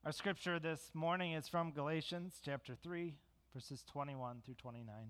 Our scripture this morning is from Galatians chapter 3, verses 21 through 29.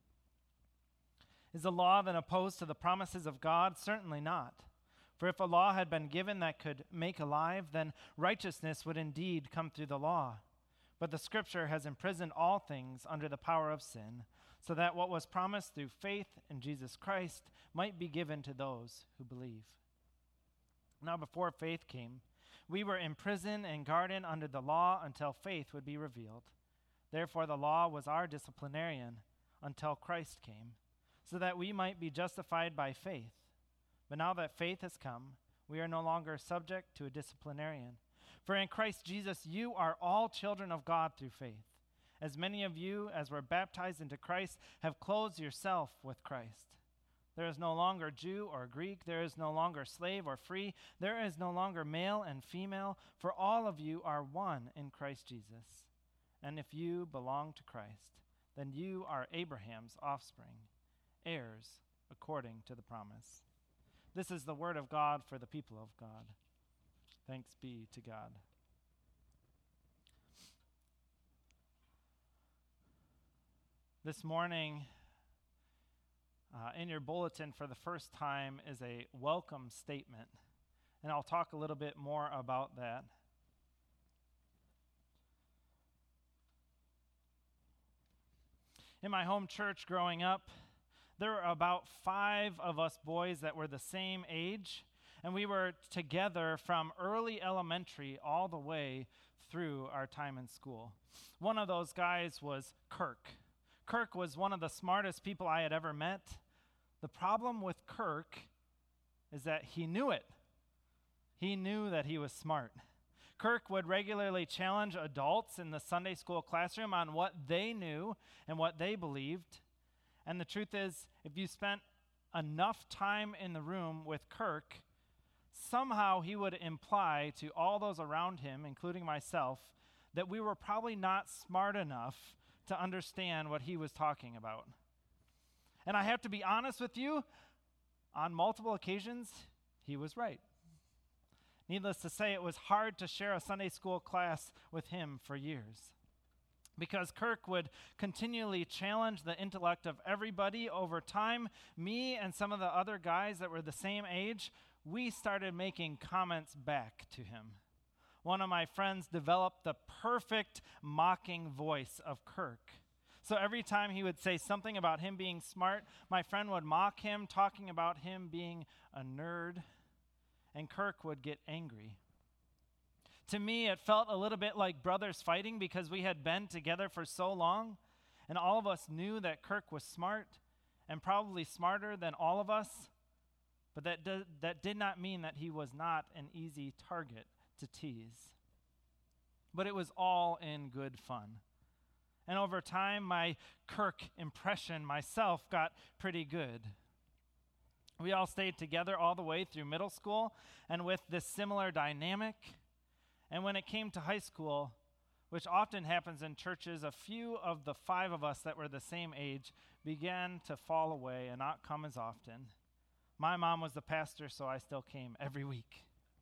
Is the law then opposed to the promises of God? Certainly not. For if a law had been given that could make alive, then righteousness would indeed come through the law. But the scripture has imprisoned all things under the power of sin, so that what was promised through faith in Jesus Christ might be given to those who believe. Now before faith came, we were in prison and guarded under the law until faith would be revealed. Therefore the law was our disciplinarian until Christ came, so that we might be justified by faith. But now that faith has come, we are no longer subject to a disciplinarian. For in Christ Jesus you are all children of God through faith. As many of you as were baptized into Christ have clothed yourself with Christ. There is no longer Jew or Greek. There is no longer slave or free. There is no longer male and female, for all of you are one in Christ Jesus. And if you belong to Christ, then you are Abraham's offspring, heirs according to the promise. This is the word of God for the people of God. Thanks be to God. This morning, in your bulletin for the first time is a welcome statement, and I'll talk a little bit more about that. In my home church growing up, there were about 5 of us boys that were the same age, and we were together from early elementary all the way through our time in school. One of those guys was Kirk. Kirk was one of the smartest people I had ever met. The problem with Kirk is that he knew it. He knew that he was smart. Kirk would regularly challenge adults in the Sunday school classroom on what they knew and what they believed. And the truth is, if you spent enough time in the room with Kirk, somehow he would imply to all those around him, including myself, that we were probably not smart enough to understand what he was talking about. And I have to be honest with you, on multiple occasions, he was right. Needless to say, it was hard to share a Sunday school class with him for years, because Kirk would continually challenge the intellect of everybody. Over time, me and some of the other guys that were the same age, we started making comments back to him. One of my friends developed the perfect mocking voice of Kirk. So every time he would say something about him being smart, my friend would mock him, talking about him being a nerd, and Kirk would get angry. To me, it felt a little bit like brothers fighting, because we had been together for so long, and all of us knew that Kirk was smart, and probably smarter than all of us, but that did not mean that he was not an easy target to tease. But it was all in good fun. And over time, my Kirk impression myself got pretty good. We all stayed together all the way through middle school, and with this similar dynamic. And when it came to high school, which often happens in churches, a few of the 5 of us that were the same age began to fall away and not come as often. My mom was the pastor, so I still came every week.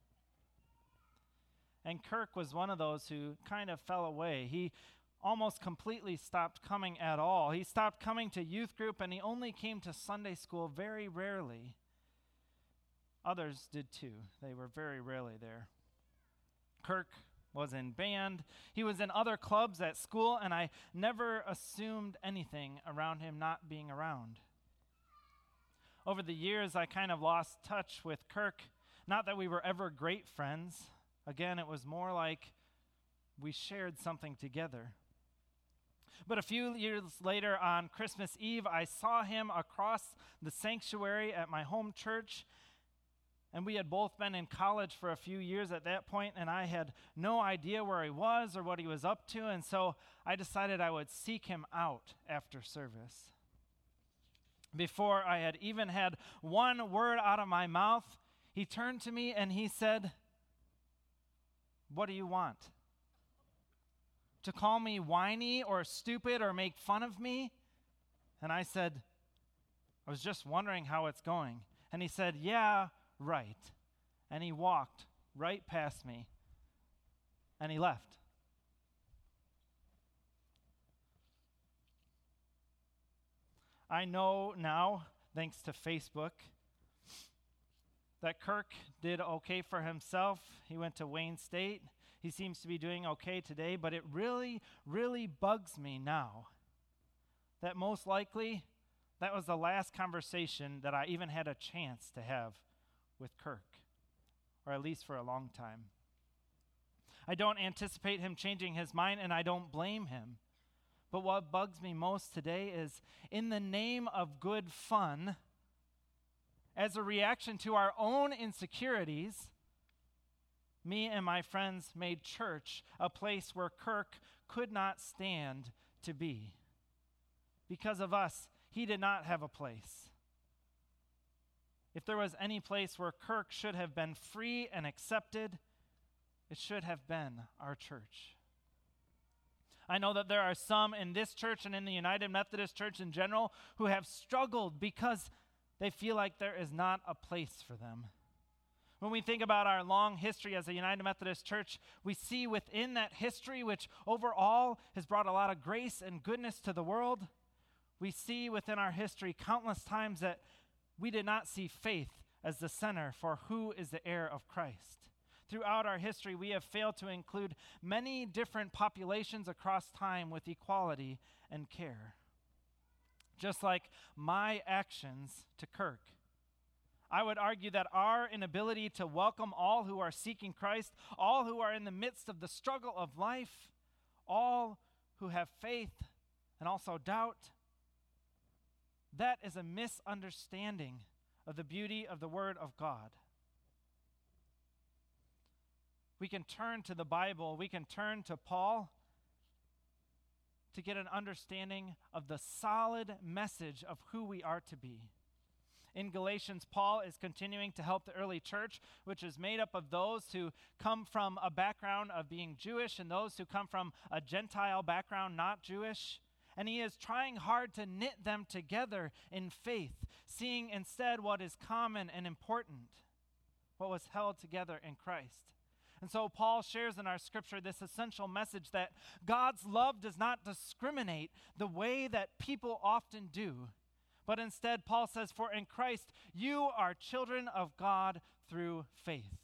And Kirk was one of those who kind of fell away. He almost completely stopped coming at all. He stopped coming to youth group, and he only came to Sunday school very rarely. Others did too. They were very rarely there. Kirk was in band. He was in other clubs at school, and I never assumed anything around him not being around. Over the years, I kind of lost touch with Kirk. Not that we were ever great friends. Again, it was more like we shared something together. But a few years later, on Christmas Eve, I saw him across the sanctuary at my home church, and we had both been in college for a few years at that point, and I had no idea where he was or what he was up to, and so I decided I would seek him out after service. Before I had even had one word out of my mouth, he turned to me and he said, "What do you want? To call me whiny or stupid or make fun of me?" And I said, "I was just wondering how it's going." And he said, "Yeah, right." And he walked right past me, and he left. I know now, thanks to Facebook, that Kirk did okay for himself. He went to Wayne State. He seems to be doing okay today, but it really, really bugs me now that most likely that was the last conversation that I even had a chance to have with Kirk, or at least for a long time. I don't anticipate him changing his mind, and I don't blame him. But what bugs me most today is, in the name of good fun, as a reaction to our own insecurities, me and my friends made church a place where Kirk could not stand to be. Because of us, he did not have a place. If there was any place where Kirk should have been free and accepted, it should have been our church. I know that there are some in this church and in the United Methodist Church in general who have struggled because they feel like there is not a place for them. When we think about our long history as a United Methodist Church, we see within that history, which overall has brought a lot of grace and goodness to the world, we see within our history countless times that we did not see faith as the center for who is the heir of Christ. Throughout our history, we have failed to include many different populations across time with equality and care. Just like my actions to Kirk, I would argue that our inability to welcome all who are seeking Christ, all who are in the midst of the struggle of life, all who have faith and also doubt, that is a misunderstanding of the beauty of the Word of God. We can turn to the Bible, we can turn to Paul to get an understanding of the solid message of who we are to be. In Galatians, Paul is continuing to help the early church, which is made up of those who come from a background of being Jewish and those who come from a Gentile background, not Jewish. And he is trying hard to knit them together in faith, seeing instead what is common and important, what was held together in Christ. And so Paul shares in our scripture this essential message that God's love does not discriminate the way that people often do. But instead, Paul says, for in Christ, you are children of God through faith.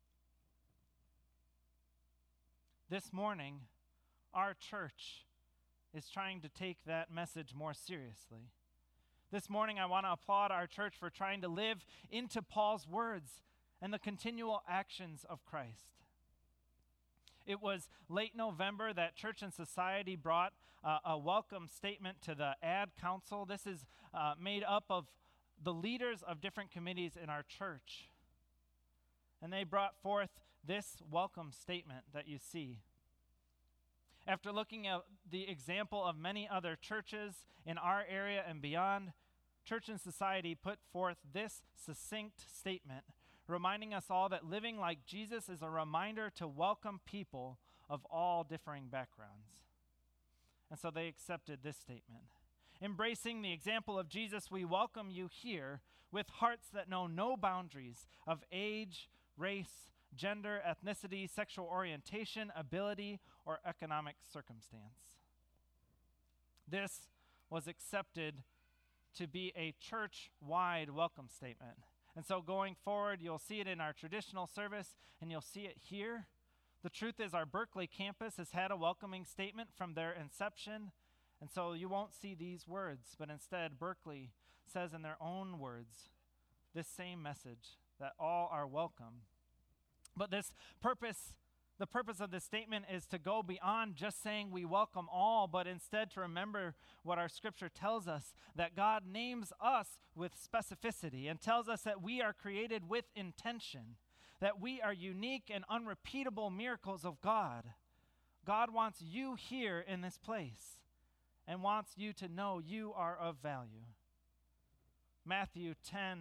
This morning, our church is trying to take that message more seriously. This morning, I want to applaud our church for trying to live into Paul's words and the continual actions of Christ. It was late November that Church and Society brought a welcome statement to the Ad Council. This is made up of the leaders of different committees in our church. And they brought forth this welcome statement that you see. After looking at the example of many other churches in our area and beyond, Church and Society put forth this succinct statement, reminding us all that living like Jesus is a reminder to welcome people of all differing backgrounds. And so they accepted this statement. Embracing the example of Jesus, we welcome you here with hearts that know no boundaries of age, race, gender, ethnicity, sexual orientation, ability, or economic circumstance. This was accepted to be a church-wide welcome statement. And so going forward, you'll see it in our traditional service, and you'll see it here. The truth is our Berkeley campus has had a welcoming statement from their inception, and so you won't see these words, but instead Berkeley says in their own words this same message, that all are welcome. But the purpose of this statement is to go beyond just saying we welcome all, but instead to remember what our scripture tells us, that God names us with specificity and tells us that we are created with intention, that we are unique and unrepeatable miracles of God. God wants you here in this place and wants you to know you are of value. Matthew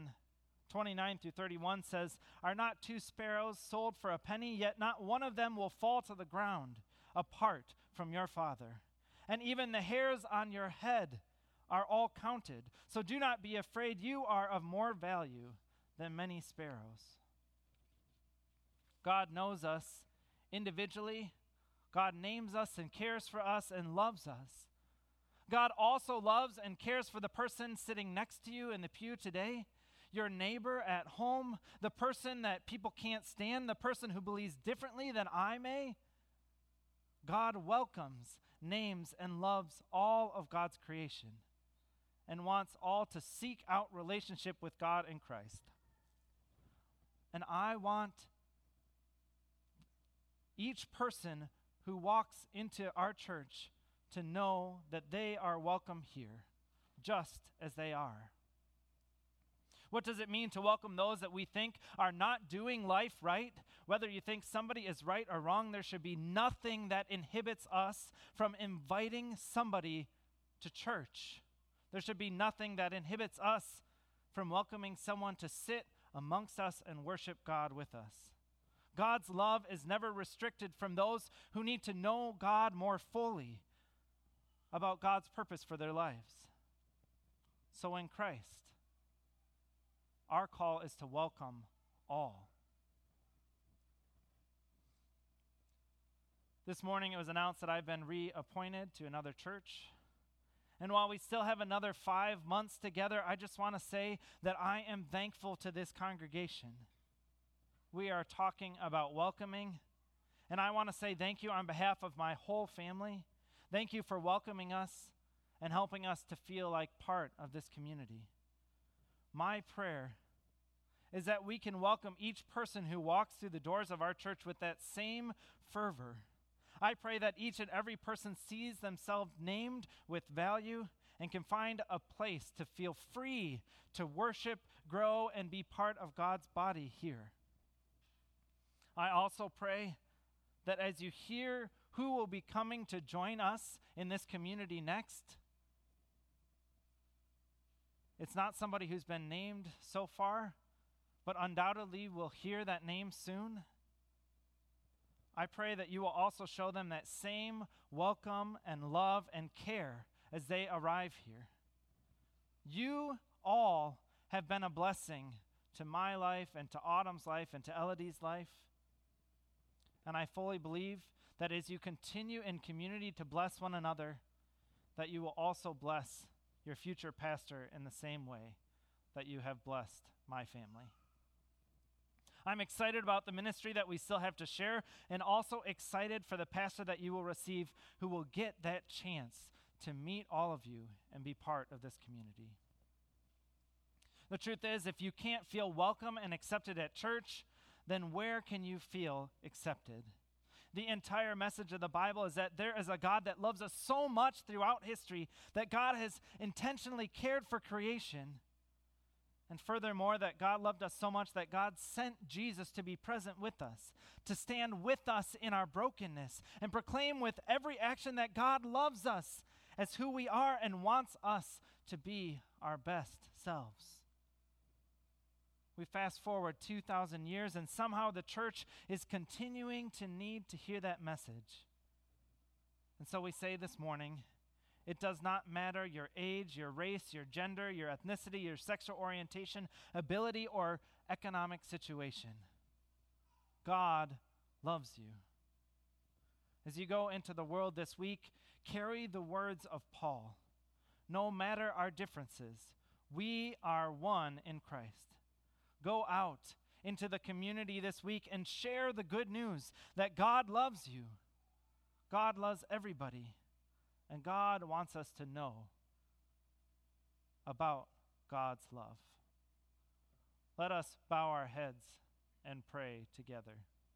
10:29-31 says, "Are not 2 sparrows sold for a penny? Yet not one of them will fall to the ground apart from your Father. And even the hairs on your head are all counted. So do not be afraid. You are of more value than many sparrows." God knows us individually. God names us and cares for us and loves us. God also loves and cares for the person sitting next to you in the pew today, your neighbor at home, the person that people can't stand, the person who believes differently than I may. God welcomes, names, and loves all of God's creation and wants all to seek out relationship with God in Christ. And I want each person who walks into our church to know that they are welcome here, just as they are. What does it mean to welcome those that we think are not doing life right? Whether you think somebody is right or wrong, there should be nothing that inhibits us from inviting somebody to church. There should be nothing that inhibits us from welcoming someone to sit amongst us and worship God with us. God's love is never restricted from those who need to know God more fully about God's purpose for their lives. So in Christ, our call is to welcome all. This morning it was announced that I've been reappointed to another church. And while we still have another 5 months together, I just want to say that I am thankful to this congregation. We are talking about welcoming, and I want to say thank you on behalf of my whole family. Thank you for welcoming us and helping us to feel like part of this community. My prayer is that we can welcome each person who walks through the doors of our church with that same fervor. I pray that each and every person sees themselves named with value and can find a place to feel free to worship, grow, and be part of God's body here. I also pray that as you hear who will be coming to join us in this community next, it's not somebody who's been named so far, but undoubtedly will hear that name soon. I pray that you will also show them that same welcome and love and care as they arrive here. You all have been a blessing to my life and to Autumn's life and to Elodie's life. And I fully believe that as you continue in community to bless one another, that you will also bless your future pastor in the same way that you have blessed my family. I'm excited about the ministry that we still have to share, and also excited for the pastor that you will receive who will get that chance to meet all of you and be part of this community. The truth is, if you can't feel welcome and accepted at church, then where can you feel accepted? The entire message of the Bible is that there is a God that loves us so much throughout history that God has intentionally cared for creation. And furthermore, that God loved us so much that God sent Jesus to be present with us, to stand with us in our brokenness, and proclaim with every action that God loves us as who we are and wants us to be our best selves. We fast forward 2,000 years, and somehow the church is continuing to need to hear that message. And so we say this morning, it does not matter your age, your race, your gender, your ethnicity, your sexual orientation, ability, or economic situation. God loves you. As you go into the world this week, carry the words of Paul. No matter our differences, we are one in Christ. Go out into the community this week and share the good news that God loves you. God loves everybody. And God wants us to know about God's love. Let us bow our heads and pray together.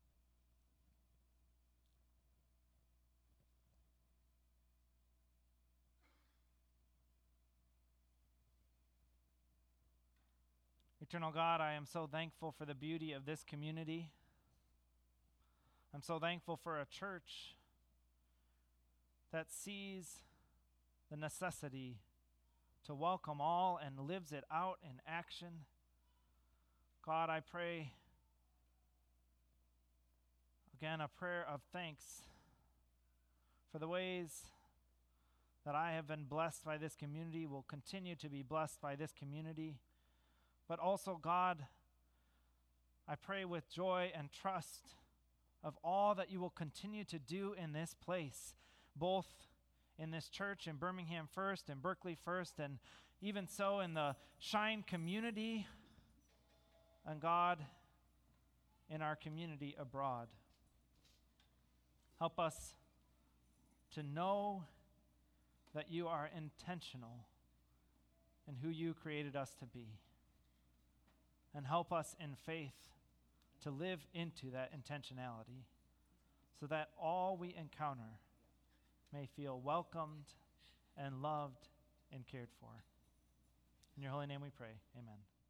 Eternal God, I am so thankful for the beauty of this community. I'm so thankful for a church that sees the necessity to welcome all and lives it out in action. God, I pray again a prayer of thanks for the ways that I have been blessed by this community, will continue to be blessed by this community. But also, God, I pray with joy and trust of all that you will continue to do in this place, both in this church in Birmingham first, and Berkeley first, and even so in the Shine community, and God, in our community abroad. Help us to know that you are intentional in who you created us to be. And help us in faith to live into that intentionality so that all we encounter may feel welcomed and loved and cared for. In your holy name we pray. Amen.